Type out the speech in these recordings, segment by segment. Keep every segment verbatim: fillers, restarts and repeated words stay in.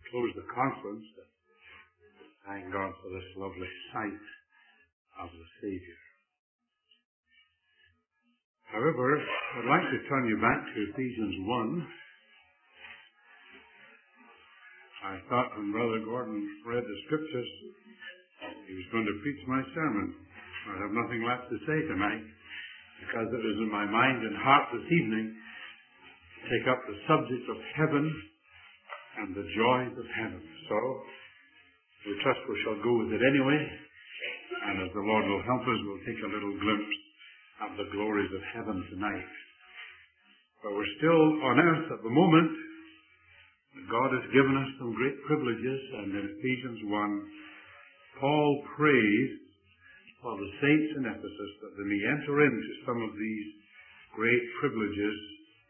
close the conference, thank God for this lovely sight of the Savior. However, I'd like to turn you back to Ephesians one. I thought when Brother Gordon read the scriptures, he was going to preach my sermon. I have nothing left to say tonight, because it was in my mind and heart this evening to take up the subject of heaven and the joys of heaven. So, we trust we shall go with it anyway, and as the Lord will help us, we'll take a little glimpse of the glories of heaven tonight. But we're still on earth at the moment. God has given us some great privileges, and in Ephesians one, Paul prays for the saints in Ephesus that they may enter into some of these great privileges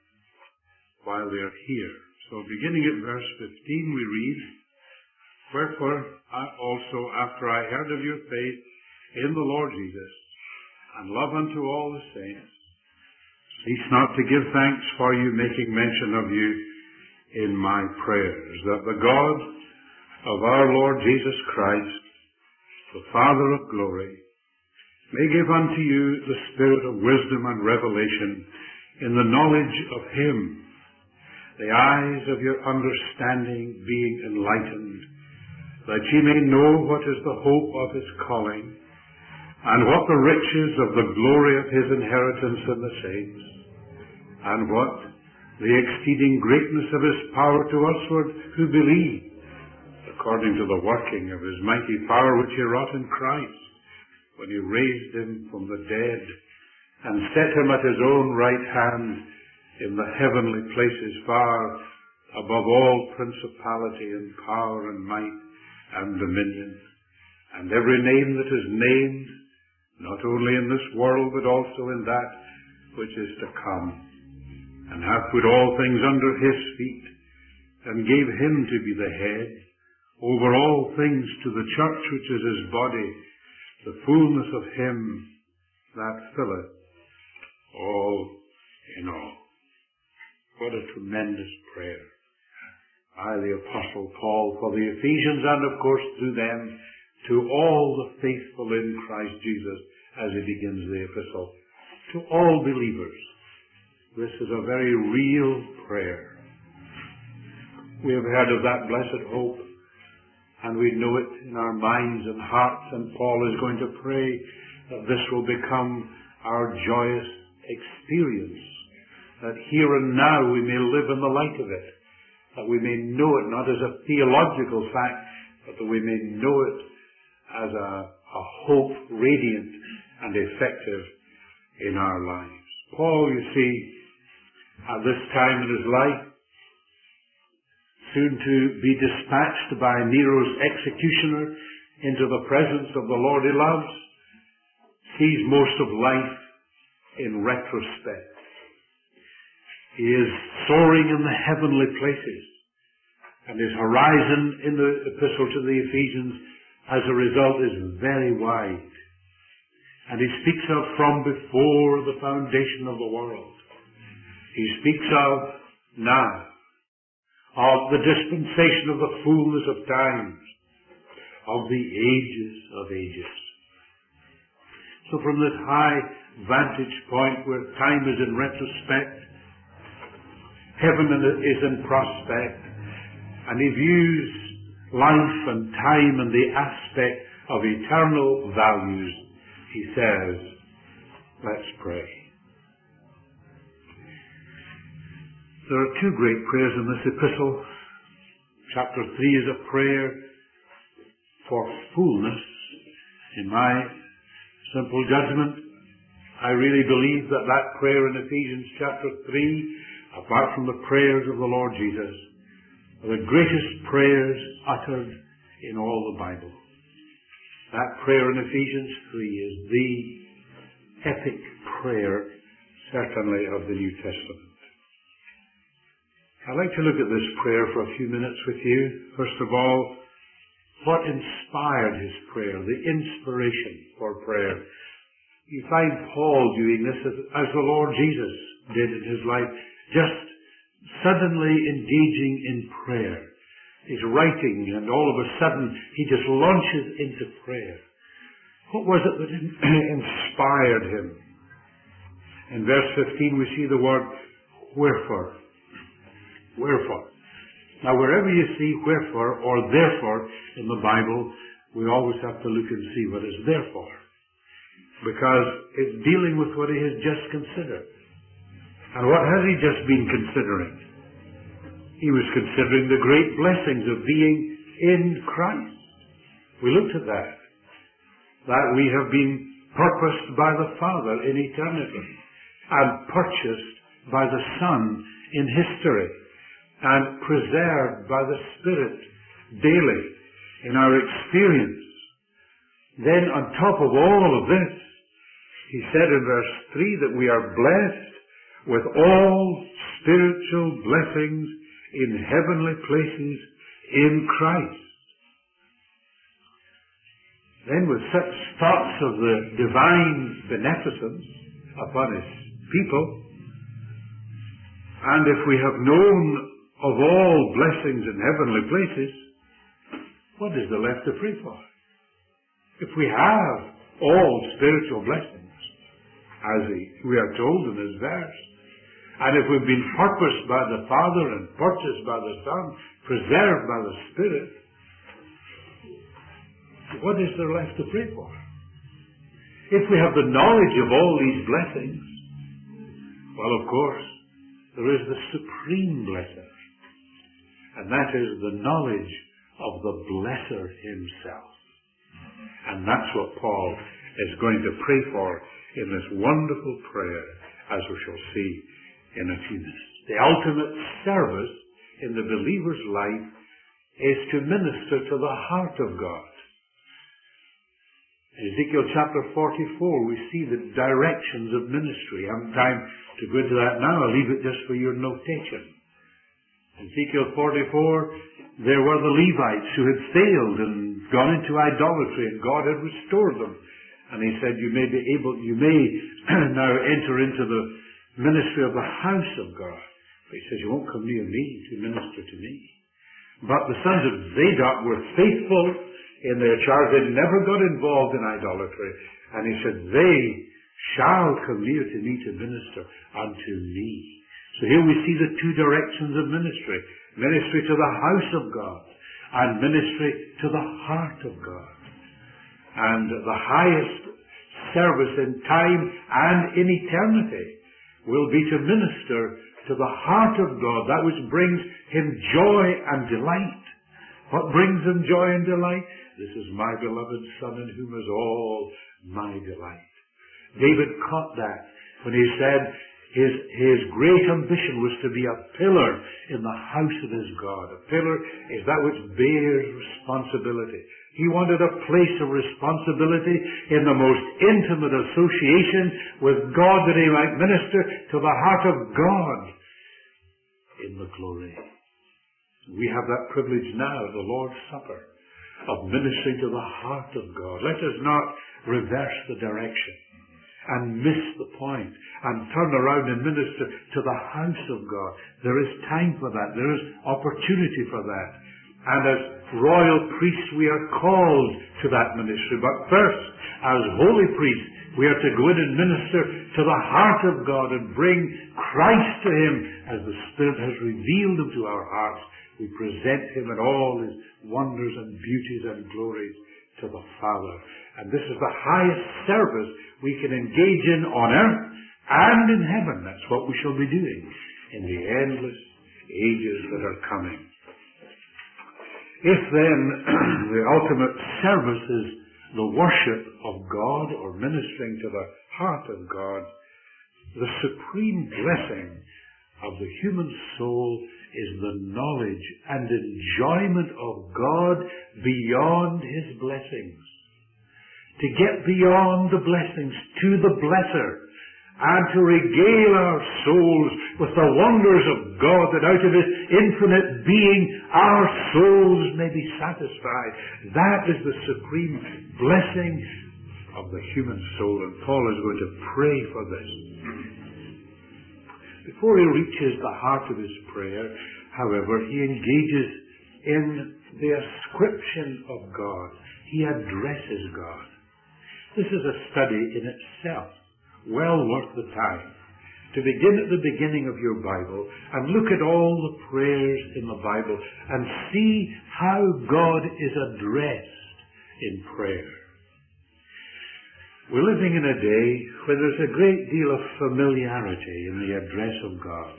while they are here. So beginning at verse fifteen we read, "Wherefore I also, after I heard of your faith in the Lord Jesus, and love unto all the saints, cease not to give thanks for you, making mention of you in my prayers, that the God of our Lord Jesus Christ, the Father of glory, may give unto you the spirit of wisdom and revelation in the knowledge of him, the eyes of your understanding being enlightened, that ye may know what is the hope of his calling, and what the riches of the glory of his inheritance in the saints, and what the exceeding greatness of his power to usward who believe, according to the working of his mighty power which he wrought in Christ, when he raised him from the dead, and set him at his own right hand in the heavenly places, far above all principality and power and might and dominion, and every name that is named, not only in this world, but also in that which is to come, and hath put all things under his feet, and gave him to be the head over all things to the church, which is his body, the fullness of him that filleth all in all." What a tremendous prayer by the Apostle Paul for the Ephesians, and of course through them to all the faithful in Christ Jesus, as he begins the epistle. To all believers, this is a very real prayer. We have heard of that blessed hope, and we know it in our minds and hearts, and Paul is going to pray that this will become our joyous experience, that here and now we may live in the light of it, that we may know it not as a theological fact, but that we may know it as a, a hope radiant and effective in our lives. Paul, you see, at this time in his life, soon to be dispatched by Nero's executioner into the presence of the Lord he loves, sees most of life in retrospect. He is soaring in the heavenly places, and his horizon in the epistle to the Ephesians, as a result, is very wide. And he speaks of from before the foundation of the world. He speaks of now, of the dispensation of the fullness of times, of the ages of ages. So from this high vantage point where time is in retrospect, heaven is in prospect, and he views life and time and the aspect of eternal values, he says, let's pray. There are two great prayers in this epistle. Chapter three is a prayer for fullness. In my simple judgment, I really believe that that prayer in Ephesians chapter three, apart from the prayers of the Lord Jesus, are the greatest prayers uttered in all the Bible. That prayer in Ephesians three is the epic prayer, certainly, of the New Testament. I'd like to look at this prayer for a few minutes with you. First of all, what inspired his prayer, the inspiration for prayer. You find Paul doing this as, as the Lord Jesus did in his life, just suddenly engaging in prayer, He's writing, and all of a sudden he just launches into prayer. What was it that inspired him? In verse fifteen we see the word wherefore. Wherefore. Now wherever you see wherefore or therefore in the Bible, we always have to look and see what is there for. Because it's dealing with what he has just considered. And what has he just been considering? He was considering the great blessings of being in Christ. We looked at that. That we have been purposed by the Father in eternity and purchased by the Son in history and preserved by the Spirit daily in our experience. Then on top of all of this, he said in verse three that we are blessed with all spiritual blessings in heavenly places in Christ. Then with such thoughts of the divine beneficence upon his people, and if we have known of all blessings in heavenly places, what is there left to pray for? If we have all spiritual blessings, as we are told in this verse, and if we've been purposed by the Father and purchased by the Son, preserved by the Spirit, what is there left to pray for? If we have the knowledge of all these blessings, well, of course, there is the supreme blessing, and that is the knowledge of the Blesser himself. And that's what Paul is going to pray for in this wonderful prayer, as we shall see in a few minutes. The ultimate service in the believer's life is to minister to the heart of God. In Ezekiel chapter forty-four, we see the directions of ministry. I haven't time to go into that now. I'll leave it just for your notation. In Ezekiel forty-four, there were the Levites who had failed and gone into idolatry, and God had restored them. And he said, you may be able, you may now enter into the ministry of the house of God. But he says, you won't come near me to minister to me. But the sons of Zadok were faithful in their charge. They never got involved in idolatry. And he said, they shall come near to me to minister unto me. So here we see the two directions of ministry. Ministry to the house of God and ministry to the heart of God. And the highest service in time and in eternity will be to minister to the heart of God, that which brings him joy and delight. What brings him joy and delight? This is my beloved Son in whom is all my delight. David caught that when he said his, his great ambition was to be a pillar in the house of his God. A pillar is that which bears responsibility. He wanted a place of responsibility in the most intimate association with God, that he might minister to the heart of God in the glory. We have that privilege now at the Lord's Supper of ministering to the heart of God. Let us not reverse the direction and miss the point and turn around and minister to the house of God. There is time for that. There is opportunity for that. And as royal priests, we are called to that ministry. But first, as holy priests, we are to go in and minister to the heart of God and bring Christ to him as the Spirit has revealed him to our hearts. We present him in all his wonders and beauties and glories to the Father. And this is the highest service we can engage in on earth and in heaven. That's what we shall be doing in the endless ages that are coming. If then the ultimate service is the worship of God or ministering to the heart of God, the supreme blessing of the human soul is the knowledge and enjoyment of God beyond his blessings. To get beyond the blessings to the blesser, and to regale our souls with the wonders of God, that out of his infinite being our souls may be satisfied. That is the supreme blessing of the human soul, and Paul is going to pray for this. Before he reaches the heart of his prayer, however, he engages in the ascription of God. He addresses God. This is a study in itself, well worth the time. To begin at the beginning of your Bible and look at all the prayers in the Bible and see how God is addressed in prayer. We're living in a day where there's a great deal of familiarity in the address of God.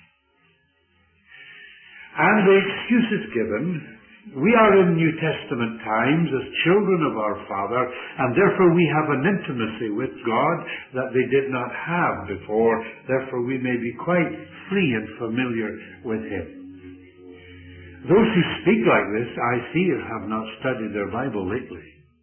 And the excuse is given, we are in New Testament times as children of our Father, and therefore we have an intimacy with God that they did not have before. Therefore we may be quite free and familiar with Him. Those who speak like this, I fear, have not studied their Bible lately.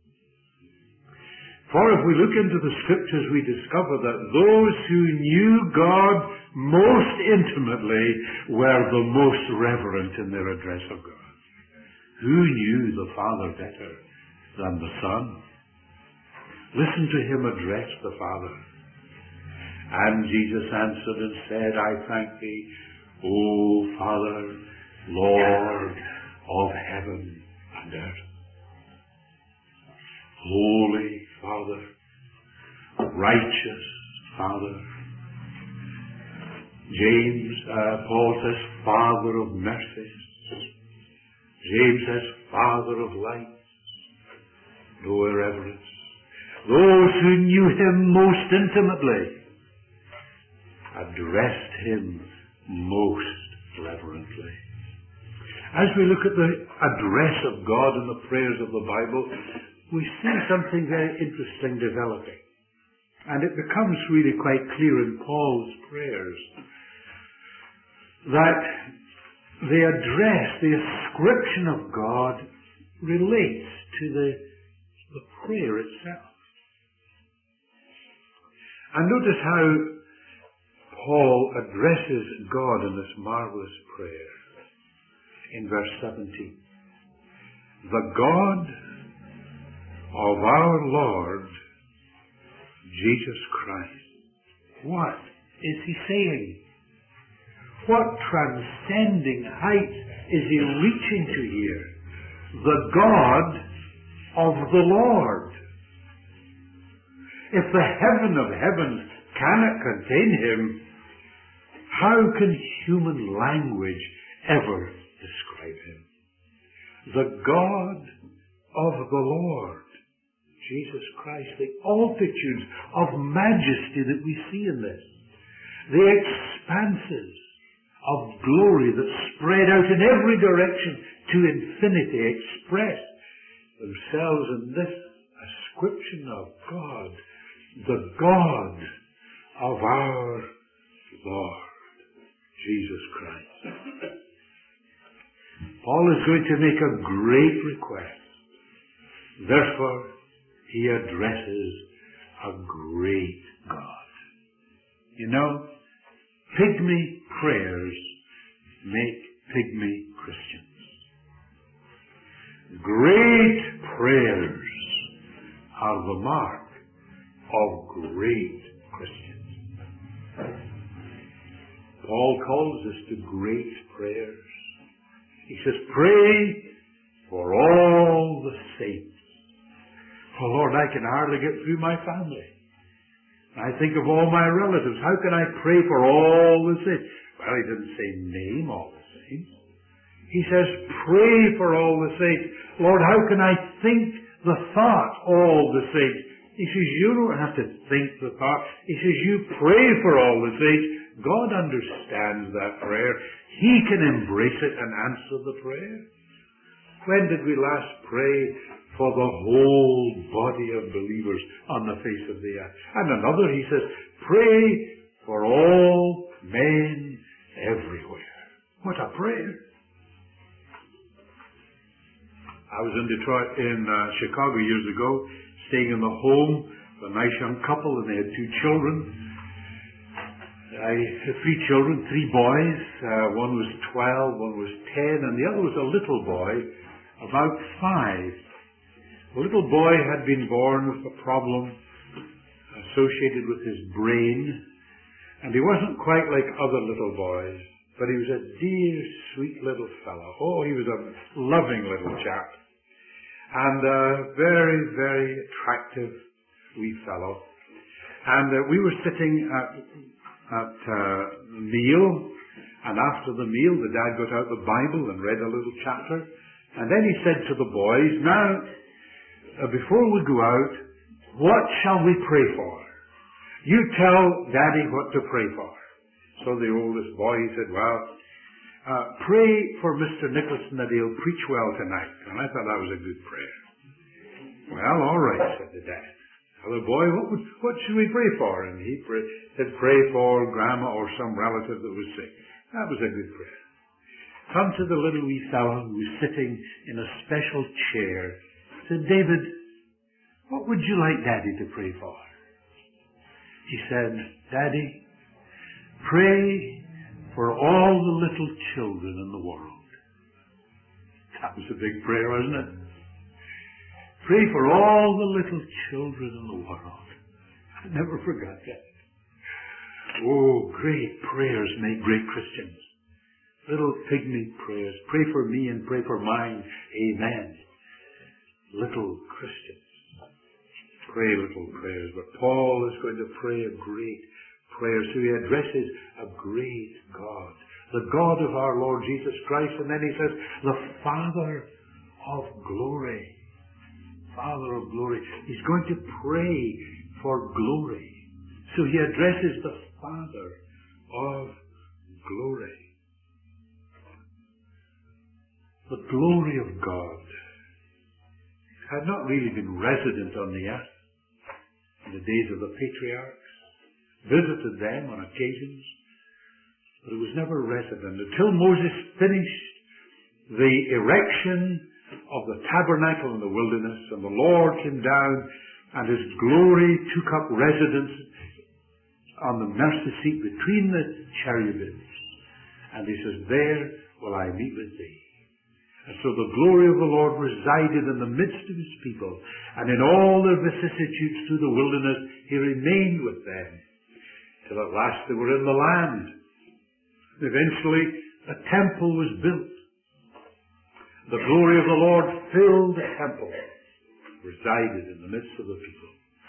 For if we look into the Scriptures, we discover that those who knew God most intimately were the most reverent in their address of God. Who knew the Father better than the Son? Listen to Him address the Father. And Jesus answered and said, I thank Thee, O Father, Lord of heaven and earth. Holy Father, righteous Father. James, uh, Paul says, Father of mercies. James says, Father of lights. No irreverence. Those who knew Him most intimately addressed Him most reverently. As we look at the address of God in the prayers of the Bible, we see something very interesting developing. And it becomes really quite clear in Paul's prayers that the address, the ascription of God relates to the, the prayer itself. And notice how Paul addresses God in this marvelous prayer in verse seventeen. The God of our Lord Jesus Christ. What is he saying? What transcending height is he reaching to here? The God of the Lord. If the heaven of heavens cannot contain Him, how can human language ever describe Him? The God of the Lord Jesus Christ, the altitudes of majesty that we see in this, the expanses of glory that spread out in every direction to infinity, express themselves in this ascription of God, the God of our Lord Jesus Christ. Paul is going to make a great request. Therefore, he addresses a great God. You know, pygmy prayers make pygmy Christians. Great prayers are the mark of great Christians. Paul calls us to great prayers. He says, pray for all the saints. Oh Lord, I can hardly get through my family. I think of all my relatives. How can I pray for all the saints? Well, he didn't say name all the saints. He says, pray for all the saints. Lord, how can I think the thought all the saints? He says, you don't have to think the thought. He says, you pray for all the saints. God understands that prayer. He can embrace it and answer the prayer. When did we last pray for the whole body of believers on the face of the earth? And another, he says, pray for all men everywhere. What a prayer. I was in Detroit, in uh, Chicago years ago, staying in the home of a nice young couple, and they had two children. I had three children, three boys. Uh, one was twelve, one was ten, and the other was a little boy, about five. The little boy had been born with a problem associated with his brain, and he wasn't quite like other little boys. But he was a dear, sweet little fellow. Oh, he was a loving little chap. And a very, very attractive wee fellow. And uh, we were sitting at, at uh, meal, and after the meal, the dad got out the Bible and read a little chapter. And then he said to the boys, now, uh, before we go out, what shall we pray for? You tell Daddy what to pray for. So the oldest boy, he said, well, uh, pray for Mister Nicholson that he'll preach well tonight. And I thought that was a good prayer. Well, all right, said the dad. So the boy, what, would, what should we pray for? And he pray, said, pray for Grandma or some relative that was sick. That was a good prayer. Come to the little wee fellow who was sitting in a special chair. Said, David, what would you like Daddy to pray for? He said, Daddy, pray for all the little children in the world. That was a big prayer, wasn't it? Pray for all the little children in the world. I never forgot that. Oh, great prayers make great Christians. Little pygmy prayers. Pray for me and pray for mine. Amen. Little Christians. Pray little prayers. But Paul is going to pray a great prayer. So he addresses a great God. The God of our Lord Jesus Christ. And then he says, the Father of glory. Father of glory. He's going to pray for glory. So he addresses the Father of glory. The glory of God had not really been resident on the earth in the days of the patriarchs, visited them on occasions, but it was never resident until Moses finished the erection of the tabernacle in the wilderness, and the Lord came down and his glory took up residence on the mercy seat between the cherubims. And he says, there will I meet with thee. And so the glory of the Lord resided in the midst of his people, and in all their vicissitudes through the wilderness he remained with them, till at last they were in the land. Eventually a temple was built. The glory of the Lord filled the temple, resided in the midst of the people.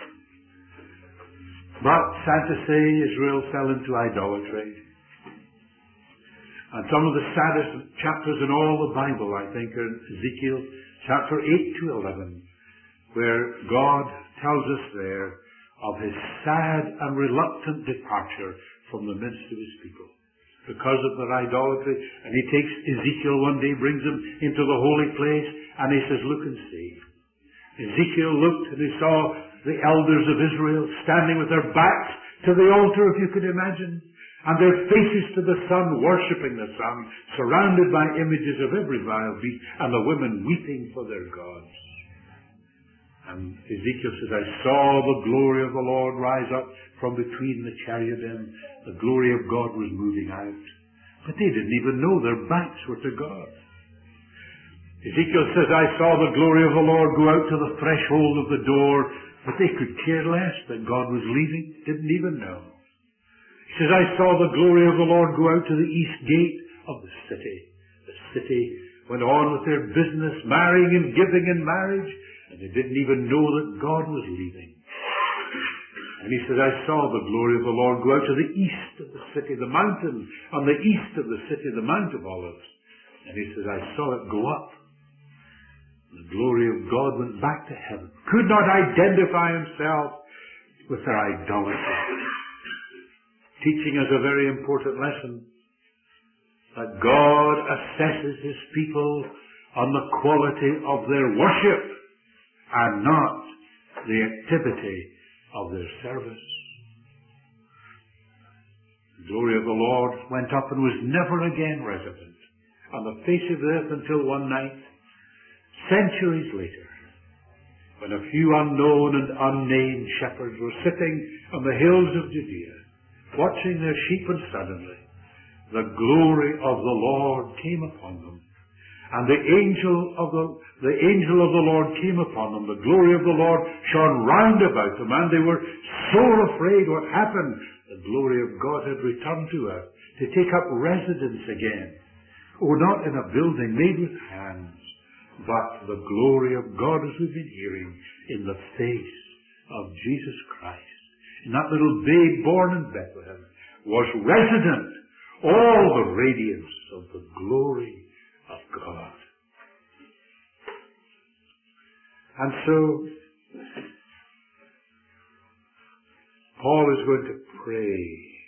But, sad to say, Israel fell into idolatry. And some of the saddest chapters in all the Bible, I think, are Ezekiel chapter eight to eleven, where God tells us there of his sad and reluctant departure from the midst of his people because of their idolatry. And he takes Ezekiel one day, brings him into the holy place, and he says, look and see. Ezekiel looked and he saw the elders of Israel standing with their backs to the altar, if you could imagine, and their faces to the sun, worshipping the sun, surrounded by images of every vile beast, and the women weeping for their gods. And Ezekiel says, I saw the glory of the Lord rise up from between the cherubim. The glory of God was moving out. But they didn't even know their backs were to God. Ezekiel says, I saw the glory of the Lord go out to the threshold of the door, but they could care less that God was leaving, didn't even know. He says, I saw the glory of the Lord go out to the east gate of the city. The city went on with their business, marrying and giving in marriage, and they didn't even know that God was leaving. And he said, I saw the glory of the Lord go out to the east of the city, the mountain on the east of the city, the Mount of Olives. And he says, I saw it go up. The glory of God went back to heaven. Could not identify himself with their idolatry. Teaching us a very important lesson, that God assesses his people on the quality of their worship and not the activity of their service. The glory of the Lord went up and was never again resident on the face of the earth until one night, centuries later, when a few unknown and unnamed shepherds were sitting on the hills of Judea, watching their sheep, and suddenly the glory of the Lord came upon them. And the angel of the, the angel of the Lord came upon them. The glory of the Lord shone round about them, and they were so afraid. What happened? The glory of God had returned to, her, to take up residence again. Oh, not in a building made with hands, but the glory of God, as we've been hearing, in the face of Jesus Christ. And that little babe born in Bethlehem was resident, all the radiance of the glory of God. And so, Paul is going to pray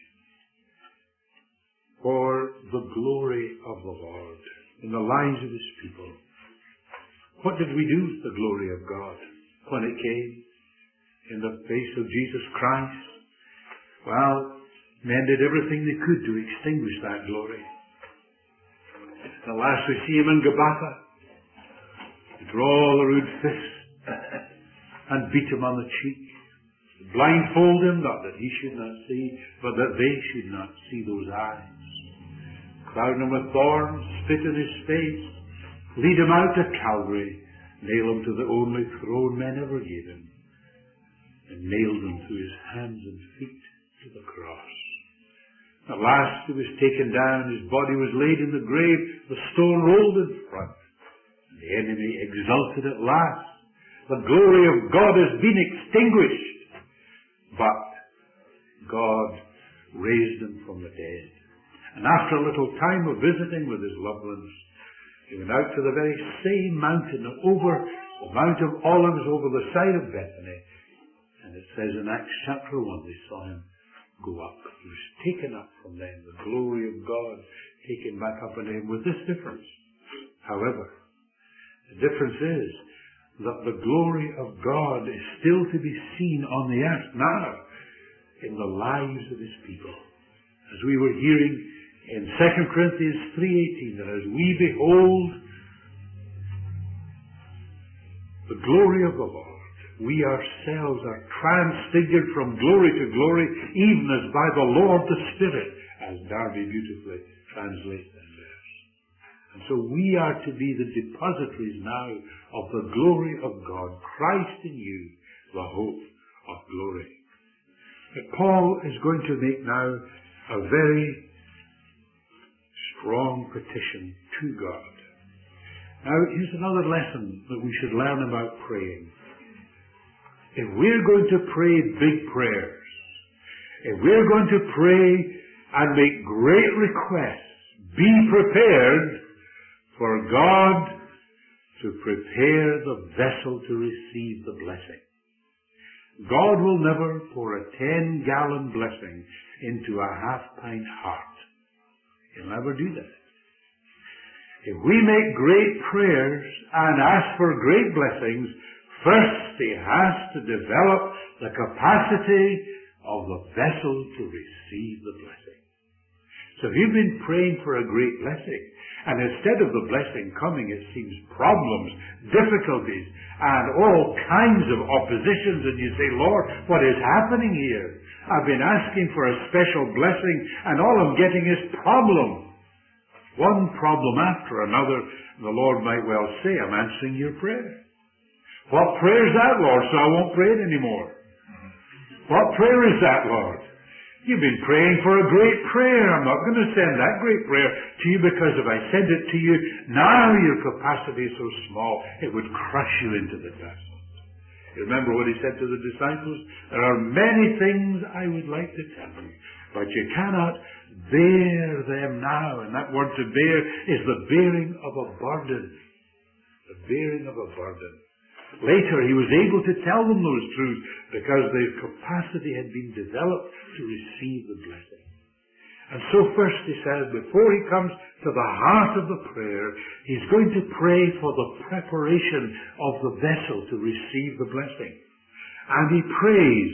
for the glory of the Lord in the lives of His people. What did we do with the glory of God when it came in the face of Jesus Christ? Well, men did everything they could to extinguish that glory. At last we see Him in Gabbatha, draw the rude fist and beat Him on the cheek, blindfold Him, not that He should not see, but that they should not see those eyes, crown Him with thorns, spit in His face, lead Him out to Calvary, nail Him to the only throne men ever gave Him, and nailed Him through His hands and feet to the cross. At last He was taken down, His body was laid in the grave, the stone rolled in front, and the enemy exulted at last. The glory of God has been extinguished, but God raised Him from the dead. And after a little time of visiting with His loved ones, He went out to the very same mountain, over the Mount of Olives, over the side of Bethany. And it says in Acts chapter one, they saw Him go up. He was taken up from them, the glory of God taken back up in Him, with this difference. However, the difference is that the glory of God is still to be seen on the earth now in the lives of His people. As we were hearing in Second Corinthians three eighteen, that as we behold the glory of the Lord, we ourselves are transfigured from glory to glory, even as by the Lord the Spirit, as Darby beautifully translates that verse. And so we are to be the depositories now of the glory of God, Christ in you, the hope of glory. But Paul is going to make now a very strong petition to God. Now, here's another lesson that we should learn about praying. If we're going to pray big prayers, if we're going to pray and make great requests, be prepared for God to prepare the vessel to receive the blessing. God will never pour a ten-gallon blessing into a half-pint heart. He'll never do that. If we make great prayers and ask for great blessings, first He has to develop the capacity of the vessel to receive the blessing. So if you've been praying for a great blessing, and instead of the blessing coming, it seems problems, difficulties, and all kinds of oppositions, and you say, Lord, what is happening here? I've been asking for a special blessing, and all I'm getting is problem. One problem after another. The Lord might well say, I'm answering your prayer. What prayer is that, Lord? So I won't pray it anymore. What prayer is that, Lord? You've been praying for a great prayer. I'm not going to send that great prayer to you, because if I send it to you, now your capacity is so small, it would crush you into the dust. You remember what He said to the disciples? There are many things I would like to tell you, but you cannot bear them now. And that word to bear is the bearing of a burden. The bearing of a burden. Later, He was able to tell them those truths because their capacity had been developed to receive the blessing. And so first He says, before He comes to the heart of the prayer, He's going to pray for the preparation of the vessel to receive the blessing. And He prays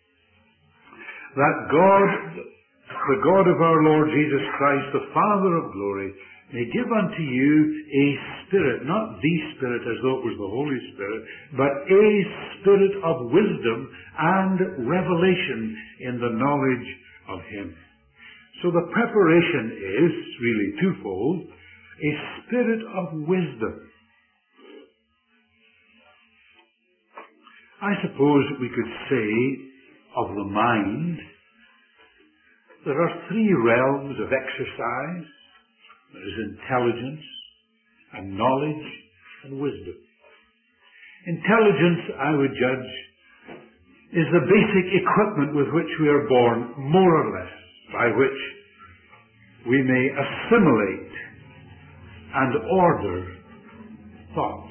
that God, the God of our Lord Jesus Christ, the Father of glory, may give unto you a spirit, not the Spirit as though it was the Holy Spirit, but a spirit of wisdom and revelation in the knowledge of Him. So the preparation is really twofold. A spirit of wisdom. I suppose we could say of the mind there are three realms of exercise. There is intelligence, and knowledge, and wisdom. Intelligence, I would judge, is the basic equipment with which we are born, more or less, by which we may assimilate and order thoughts.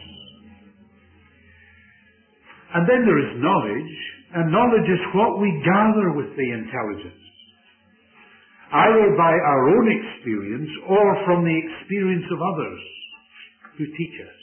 And then there is knowledge, and knowledge is what we gather with the intelligence, either by our own experience or from the experience of others who teach us.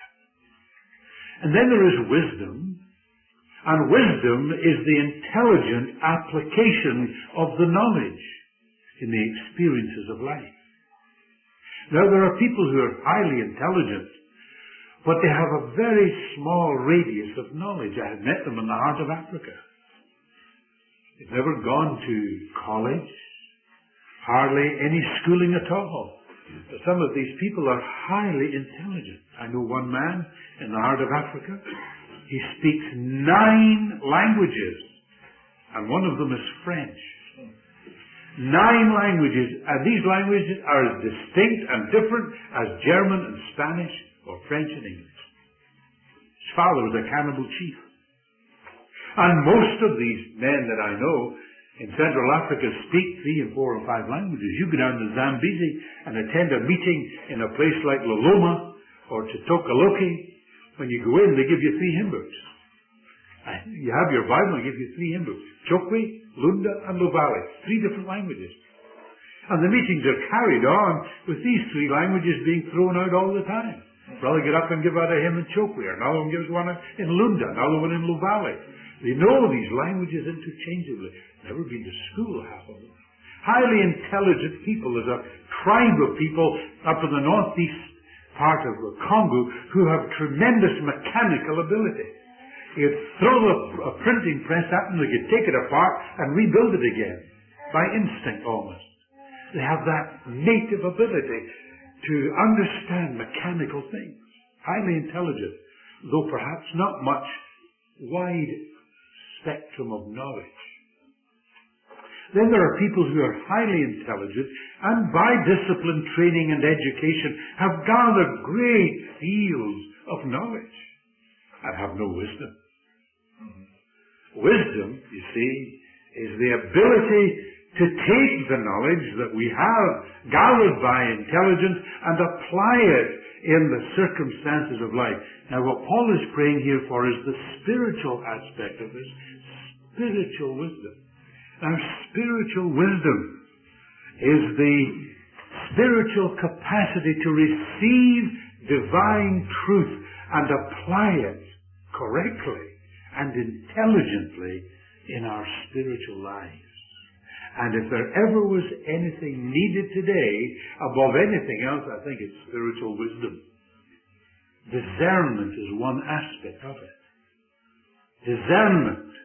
And then there is wisdom, and wisdom is the intelligent application of the knowledge in the experiences of life. Now, there are people who are highly intelligent, but they have a very small radius of knowledge. I have met them in the heart of Africa. They've never gone to college, hardly any schooling at all. But some of these people are highly intelligent. I know one man in the heart of Africa. He speaks nine languages, and one of them is French. Nine languages, and these languages are as distinct and different as German and Spanish or French and English. His father was a cannibal chief. And most of these men that I know in Central Africa speak three and four and five languages. You go down to Zambezi and attend a meeting in a place like Loloma or Chitokoloke. When you go in, they give you three hymn books. You have your Bible, they give you three hymn books. Chokwe, Lunda, and Luvale. Three different languages. And the meetings are carried on with these three languages being thrown out all the time. Brother get up and give out a hymn in Chokwe, another one gives one in Lunda, another one in Luvale. They know these languages interchangeably. Never been to school, half of them. Highly intelligent people. There's a tribe of people up in the northeast part of the Congo who have tremendous mechanical ability. You could throw a, a printing press at them, they could take it apart and rebuild it again. By instinct almost. They have that native ability to understand mechanical things. Highly intelligent, though perhaps not much wide spectrum of knowledge. Then there are people who are highly intelligent and by discipline, training and education have gathered great fields of knowledge and have no wisdom. Mm-hmm. Wisdom, you see, is the ability to take the knowledge that we have gathered by intelligence and apply it in the circumstances of life. Now what Paul is praying here for is the spiritual aspect of this, spiritual wisdom. Now spiritual wisdom is the spiritual capacity to receive divine truth and apply it correctly and intelligently in our spiritual lives. And if there ever was anything needed today, above anything else, I think it's spiritual wisdom. Discernment is one aspect of it. Discernment.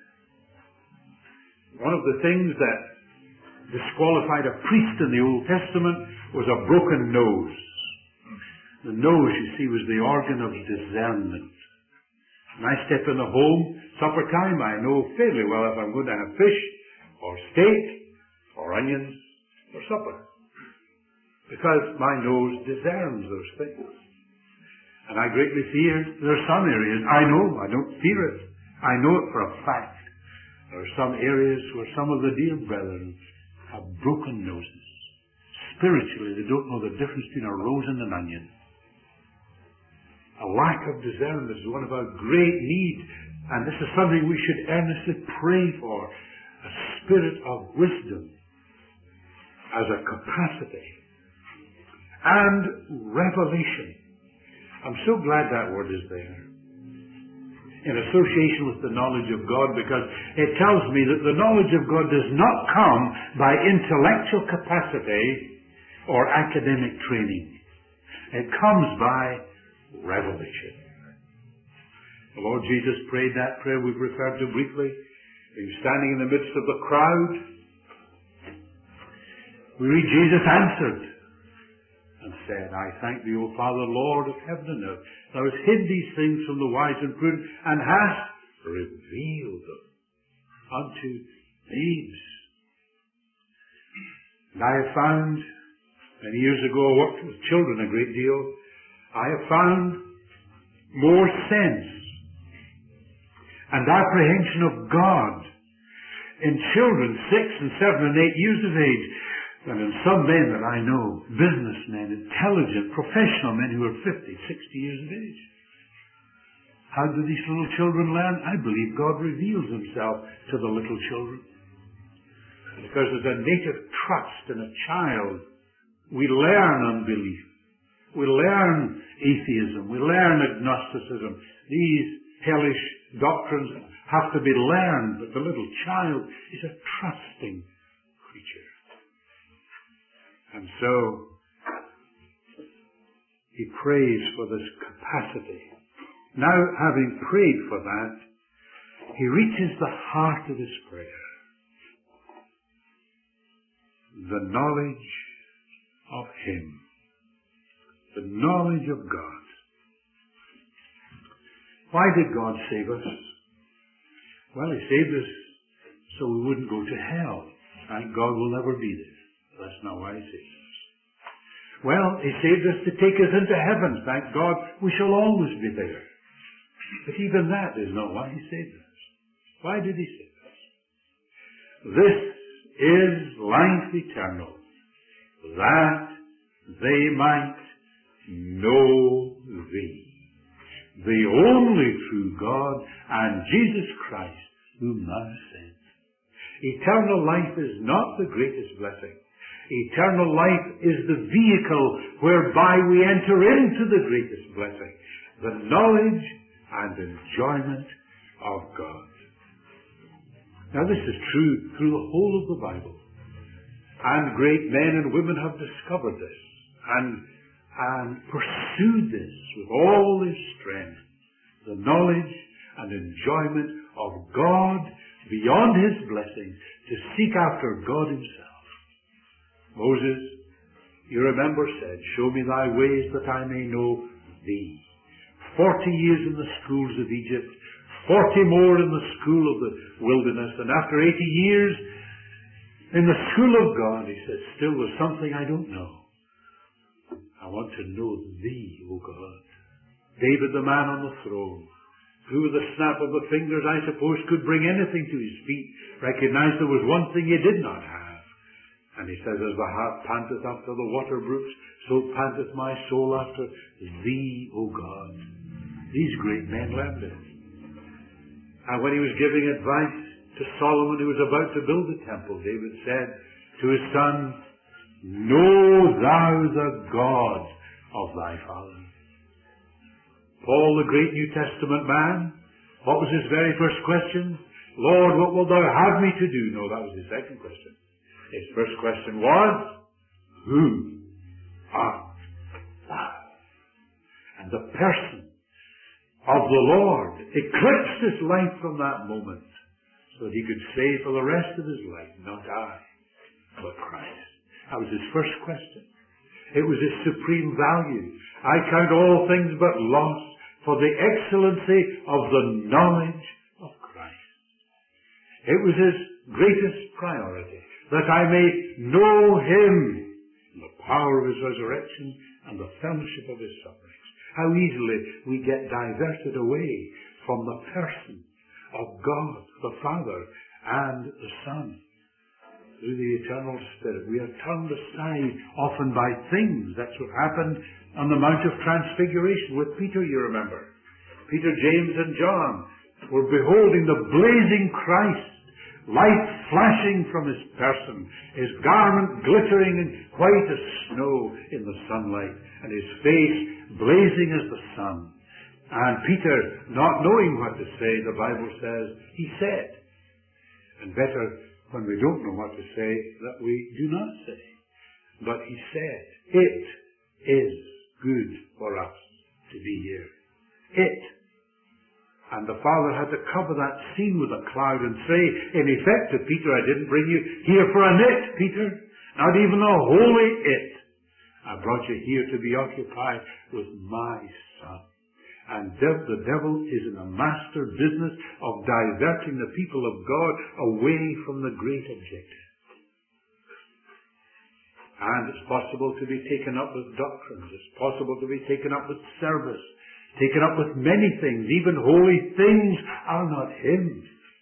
One of the things that disqualified a priest in the Old Testament was a broken nose. The nose, you see, was the organ of discernment. When I step in the home, supper time, I know fairly well if I'm going to have fish or steak or onions or supper. Because my nose discerns those things. And I greatly fear there are some areas, I know, I don't fear it. I know it for a fact. There are some areas where some of the dear brethren have broken noses. Spiritually, they don't know the difference between a rose and an onion. A lack of discernment is one of our great needs, and this is something we should earnestly pray for. A spirit of wisdom as a capacity. And revelation. I'm so glad that word is there. In association with the knowledge of God, because it tells me that the knowledge of God does not come by intellectual capacity or academic training. It comes by revelation. The Lord Jesus prayed that prayer we've referred to briefly. He was standing in the midst of the crowd. We read Jesus answered and said, I thank thee, O Father, Lord of heaven and earth. Thou hast hid these things from the wise and prudent, and hast revealed them unto babes. And I have found, many years ago I worked with children a great deal, I have found more sense and apprehension of God in children six and seven and eight years of age than in some men that I know, businessmen, intelligent, professional men who are fifty, sixty years of age. How do these little children learn? I believe God reveals himself to the little children. Because there's a native trust in a child. We learn unbelief. We learn atheism. We learn agnosticism. These hellish doctrines have to be learned, but the little child is a trusting creature. And so, he prays for this capacity. Now, having prayed for that, he reaches the heart of his prayer. The knowledge of him. The knowledge of God. Why did God save us? Well, he saved us so we wouldn't go to hell. Thank God we'll never be there. That's not why he saved us. Well, he saved us to take us into heaven. Thank God we shall always be there. But even that is not why he saved us. Why did he save us? This is life eternal, that they might know thee, the only true God, and Jesus Christ, whom thou sent. Eternal life is not the greatest blessing. Eternal life is the vehicle whereby we enter into the greatest blessing, the knowledge and enjoyment of God. Now this is true through the whole of the Bible. And great men and women have discovered this and, and pursued this with all their strength. The knowledge and enjoyment of God beyond his blessing, to seek after God himself. Moses, you remember, said, show me thy ways that I may know thee. Forty years in the schools of Egypt, forty more in the school of the wilderness, and after eighty years in the school of God, he says, still there's something I don't know. I want to know thee, O God. David, the man on the throne, who with a snap of the fingers, I suppose, could bring anything to his feet, recognized there was one thing he did not have. And he says, as the hart panteth after the water brooks, so panteth my soul after thee, O God. These great men learned it. And when he was giving advice to Solomon, who was about to build the temple, David said to his son, know thou the God of thy father. Paul, the great New Testament man, what was his very first question? Lord, what wilt thou have me to do? No, that was his second question. His first question was, who art thou? And the person of the Lord eclipsed his life from that moment, so that he could say for the rest of his life, not I, but Christ. That was his first question. It was his supreme value. I count all things but loss for the excellency of the knowledge of Christ. It was his greatest priority, that I may know him in the power of his resurrection and the fellowship of his sufferings. How easily we get diverted away from the person of God, the Father, and the Son. Through the eternal Spirit, we are turned aside often by things. That's what happened on the Mount of Transfiguration with Peter, you remember. Peter, James, and John were beholding the blazing Christ, light flashing from his person, his garment glittering and white as snow in the sunlight, and his face blazing as the sun. And Peter, not knowing what to say, the Bible says, he said. And better, when we don't know what to say, that we do not say. But he said, it is good for us to be here. It. And the Father had to cover that scene with a cloud and say, in effect, to Peter, I didn't bring you here for an it, Peter. Not even a holy it. I brought you here to be occupied with my Son. And the devil is in a master business of diverting the people of God away from the great objective. And it's possible to be taken up with doctrines. It's possible to be taken up with service. Taken up with many things. Even holy things are not Him.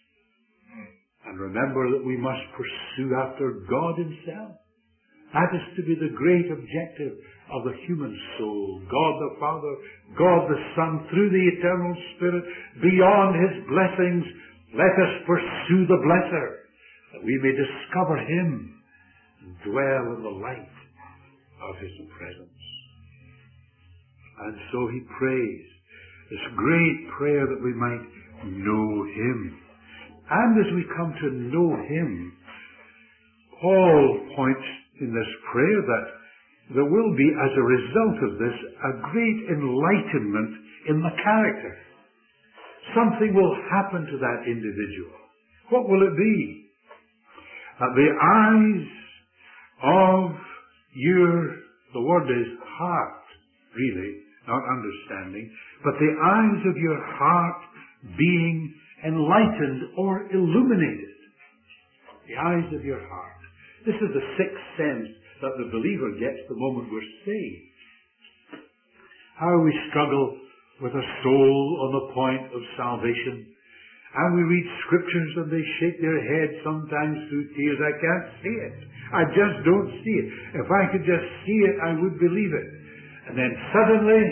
And remember that we must pursue after God Himself. That is to be the great objective of the human soul. God the Father, God the Son, through the eternal Spirit, beyond His blessings, let us pursue the Blesser, that we may discover Him and dwell in the light of His presence. And so he prays this great prayer that we might know Him. And as we come to know Him, Paul points in this prayer that there will be, as a result of this, a great enlightenment in the character. Something will happen to that individual. What will it be? That the eyes of your, the word is heart, really, not understanding, but the eyes of your heart being enlightened or illuminated. The eyes of your heart. This is the sixth sense that the believer gets the moment we're saved. How we struggle with a soul on the point of salvation. And we read scriptures and they shake their head sometimes through tears. I can't see it. I just don't see it. If I could just see it, I would believe it. And then suddenly,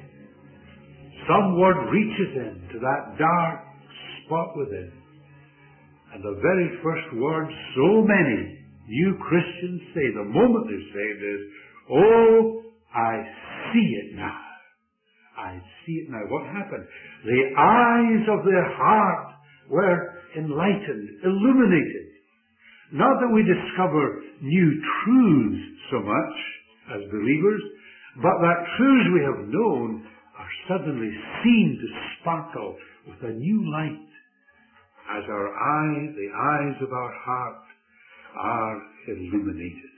some word reaches into that dark spot within. And the very first word so many new Christians say the moment they're saved is, oh, I see it now. I see it now. What happened? The eyes of their heart were enlightened, illuminated. Not that we discover new truths so much as believers, but that truths we have known are suddenly seen to sparkle with a new light as our eyes, the eyes of our heart, are illuminated.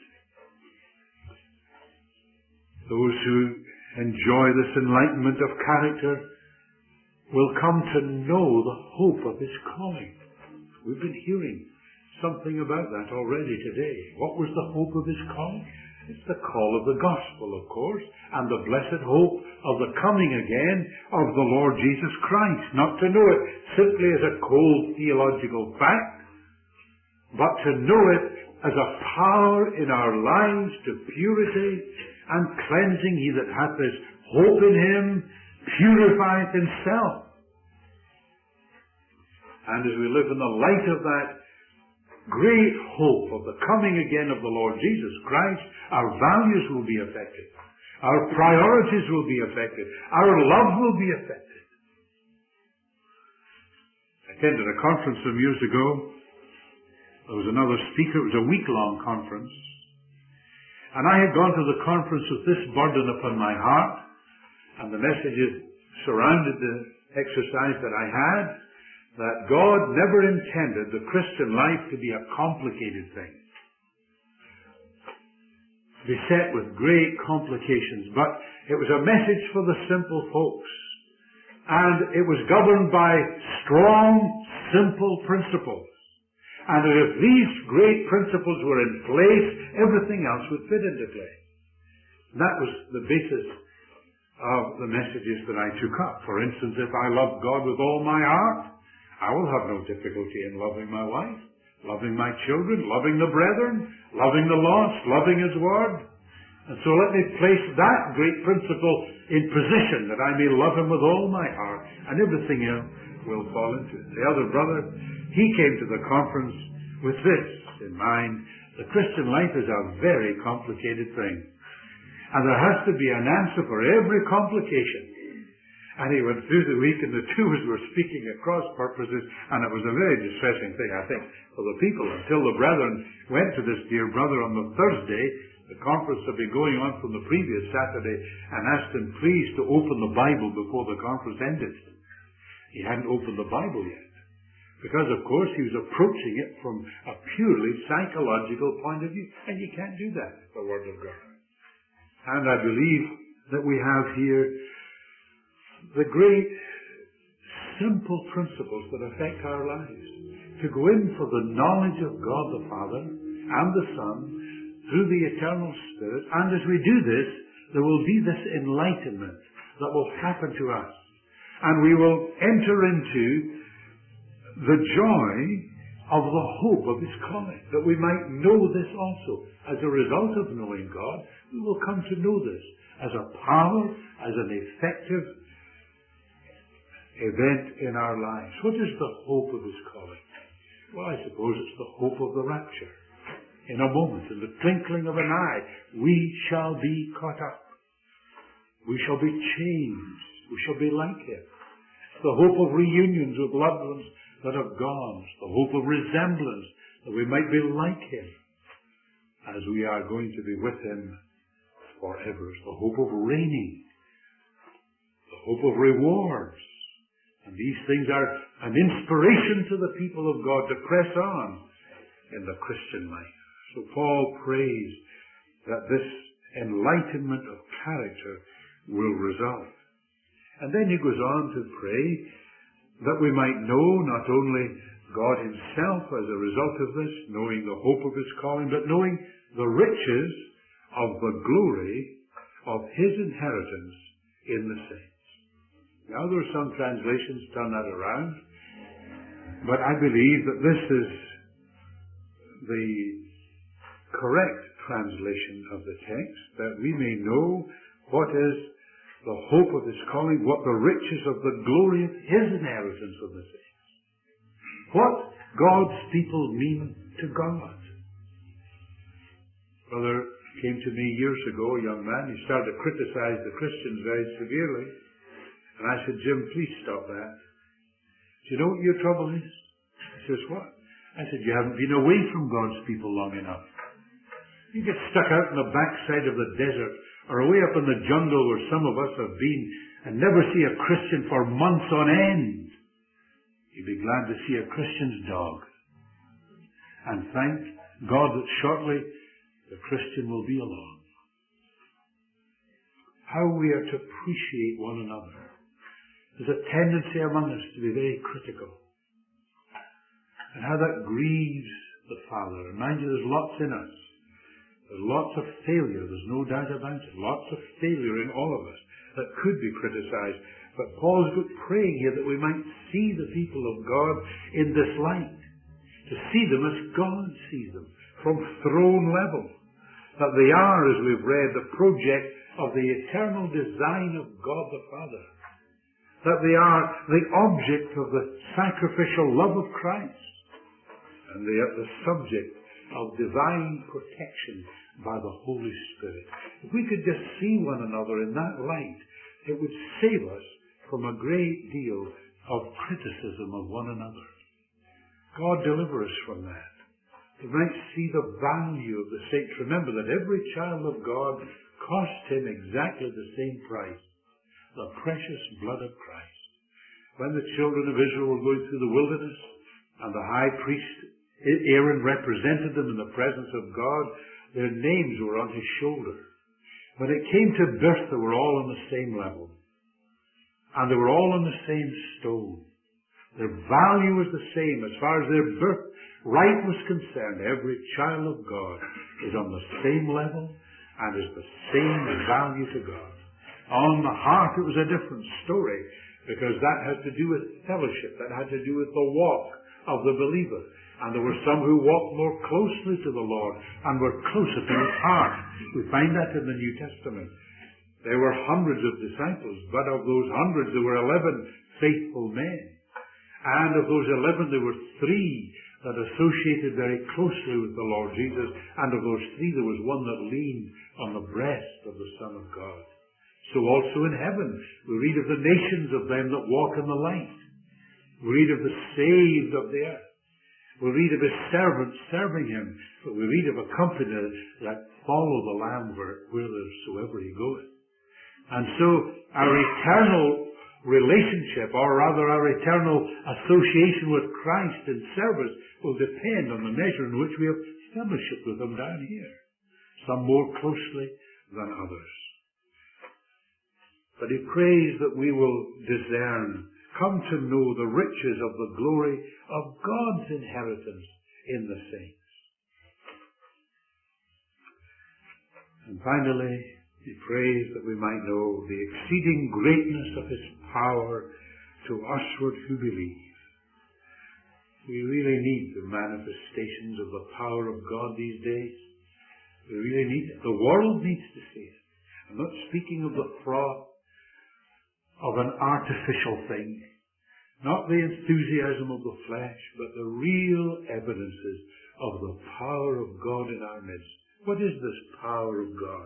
Those who enjoy this enlightenment of character will come to know the hope of His calling. We've been hearing something about that already today. What was the hope of His calling? It's the call of the gospel, of course, and the blessed hope of the coming again of the Lord Jesus Christ. Not to know it simply as a cold theological fact, but to know it as a power in our lives to purity and cleansing. He that hath this hope in Him purifieth himself. And as we live in the light of that great hope of the coming again of the Lord Jesus Christ, our values will be affected. Our priorities will be affected. Our love will be affected. I attended a conference some years ago. There was another speaker. It was a week-long conference. And I had gone to the conference with this burden upon my heart, and the messages surrounded the exercise that I had, that God never intended the Christian life to be a complicated thing, beset with great complications. But it was a message for the simple folks. And it was governed by strong, simple principles. And if these great principles were in place, everything else would fit into place. That was the basis of the messages that I took up. For instance, if I love God with all my heart, I will have no difficulty in loving my wife, loving my children, loving the brethren, loving the lost, loving His Word. And so let me place that great principle in position that I may love Him with all my heart, and everything else will fall into it. The other brother, he came to the conference with this in mind. The Christian life is a very complicated thing. And there has to be an answer for every complication. And he went through the week, and the two of us were speaking at cross purposes, and it was a very distressing thing, I think, for the people, until the brethren went to this dear brother on the Thursday. The conference had been going on from the previous Saturday, and asked him please to open the Bible before the conference ended. He hadn't opened the Bible yet, because of course he was approaching it from a purely psychological point of view, and you can't do that with the Word of God. And I believe that we have here the great simple principles that affect our lives. To go in for the knowledge of God the Father and the Son, through the eternal Spirit. And as we do this, there will be this enlightenment that will happen to us. And we will enter into the joy of the hope of His calling, that we might know this also. As a result of knowing God, we will come to know this as a power, as an effective event in our lives. What is the hope of His calling? Well, I suppose it's the hope of the rapture. In a moment, in the twinkling of an eye, we shall be caught up. We shall be changed. We shall be like Him. The hope of reunions with loved ones that have gone. The hope of resemblance, that we might be like Him as we are going to be with Him forever. The hope of reigning. The hope of rewards. And these things are an inspiration to the people of God to press on in the Christian life. So Paul prays that this enlightenment of character will result. And then he goes on to pray that we might know not only God Himself as a result of this, knowing the hope of His calling, but knowing the riches of the glory of His inheritance in the saints. Now, there are some translations turn that around, but I believe that this is the correct translation of the text, that we may know what is the hope of His calling, what the riches of the glory of His inheritance of the saints. What God's people mean to God. Brother came to me years ago, a young man. He started to criticize the Christians very severely. And I said, Jim, please stop that. Do you know what your trouble is? He says, what? I said, you haven't been away from God's people long enough. You get stuck out in the backside of the desert or away up in the jungle where some of us have been and never see a Christian for months on end. You'd be glad to see a Christian's dog. And thank God that shortly the Christian will be along. How we are to appreciate one another. There's a tendency among us to be very critical. And how that grieves the Father. And mind you, there's lots in us. There's lots of failure. There's no doubt about it. Lots of failure in all of us that could be criticized. But Paul's praying here that we might see the people of God in this light. To see them as God sees them. From throne level. That they are, as we've read, the project of the eternal design of God the Father. That they are the object of the sacrificial love of Christ. And they are the subject of divine protection by the Holy Spirit. If we could just see one another in that light, it would save us from a great deal of criticism of one another. God deliver us from that. We might see the value of the saints. Remember that every child of God cost Him exactly the same price. The precious blood of Christ. When the children of Israel were going through the wilderness and the high priest Aaron represented them in the presence of God, their names were on his shoulder. When it came to birth, they were all on the same level. And they were all on the same stone. Their value was the same as far as their birthright was concerned. Every child of God is on the same level and is the same value to God. On the heart, it was a different story, because that had to do with fellowship. That had to do with the walk of the believer. And there were some who walked more closely to the Lord and were closer to His heart. We find that in the New Testament. There were hundreds of disciples, but of those hundreds there were eleven faithful men. And of those eleven there were three that associated very closely with the Lord Jesus. And of those three there was one that leaned on the breast of the Son of God. So also in heaven, we read of the nations of them that walk in the light. We read of the saved of the earth. We read of His servants serving Him. But we read of a company that follow the Lamb whithersoever He goeth. And so our eternal relationship, or rather our eternal association with Christ in service, will depend on the measure in which we have fellowship with Him down here. Some more closely than others. But he prays that we will discern, come to know the riches of the glory of God's inheritance in the saints. And finally, he prays that we might know the exceeding greatness of his power to usward who believe. We really need the manifestations of the power of God these days. We really need it. The world needs to see it. I'm not speaking of the froth of an artificial thing, not the enthusiasm of the flesh, but the real evidences of the power of God in our midst. What is this power of God?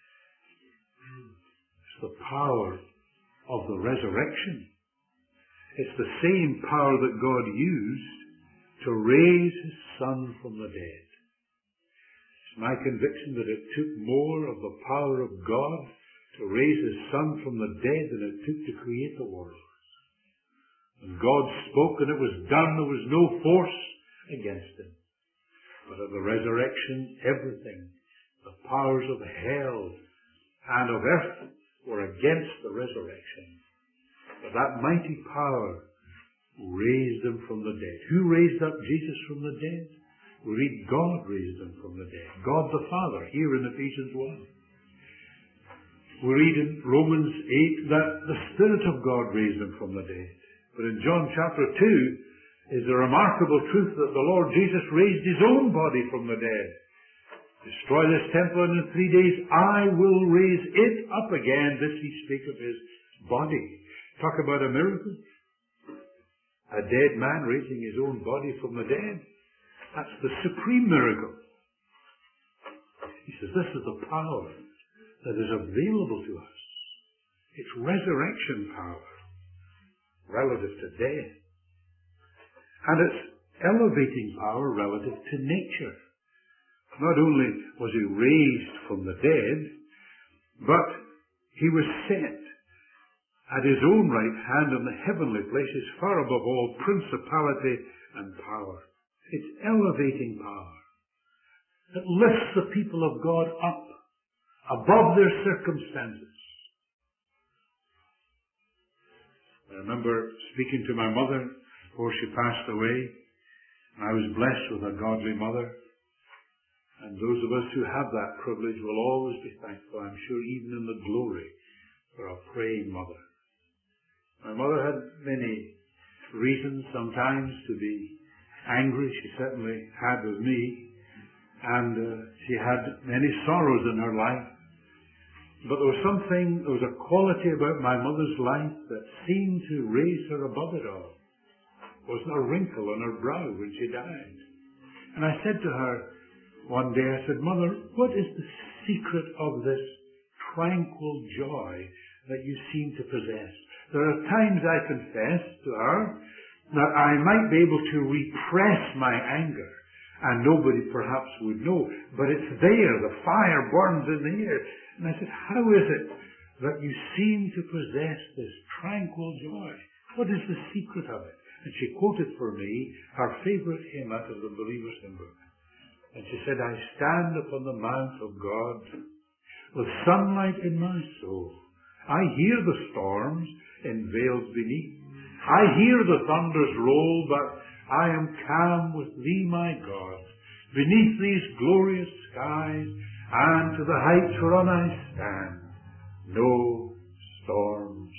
It's the power of the resurrection. It's the same power that God used to raise his Son from the dead. It's my conviction that it took more of the power of God to raise his Son from the dead than it took to create the world. When God spoke and it was done, there was no force against him. But at the resurrection, everything, the powers of hell and of earth were against the resurrection. But that mighty power raised him from the dead. Who raised up Jesus from the dead? We read God raised him from the dead. God the Father, here in Ephesians one. We read in Romans eight that the Spirit of God raised him from the dead. But in John chapter two is the remarkable truth that the Lord Jesus raised his own body from the dead. Destroy this temple and in three days I will raise it up again. This he spake of his body. Talk about a miracle. A dead man raising his own body from the dead. That's the supreme miracle. He says this is the power that is available to us. It's resurrection power relative to death. And it's elevating power relative to nature. Not only was he raised from the dead, but he was set at his own right hand in the heavenly places, far above all principality and power. It's elevating power. It lifts the people of God up above their circumstances. I remember speaking to my mother before she passed away, and I was blessed with a godly mother. And those of us who have that privilege will always be thankful, I'm sure, even in the glory, for a praying mother. My mother had many reasons sometimes to be angry. She certainly had with me. And uh, she had many sorrows in her life. But there was something, there was a quality about my mother's life that seemed to raise her above it all. There wasn't a wrinkle on her brow when she died. And I said to her one day, I said, Mother, what is the secret of this tranquil joy that you seem to possess? There are times, I confess to her, that I might be able to repress my anger, and nobody perhaps would know, but it's there, the fire burns in the air. And I said, how is it that you seem to possess this tranquil joy? What is the secret of it? And she quoted for me her favorite hymn out of the Believer's Hymn Book. And she said, I stand upon the mount of God with sunlight in my soul. I hear the storms in vales beneath. I hear the thunders roll, but I am calm with thee, my God, beneath these glorious skies, and to the heights whereon I stand, no storms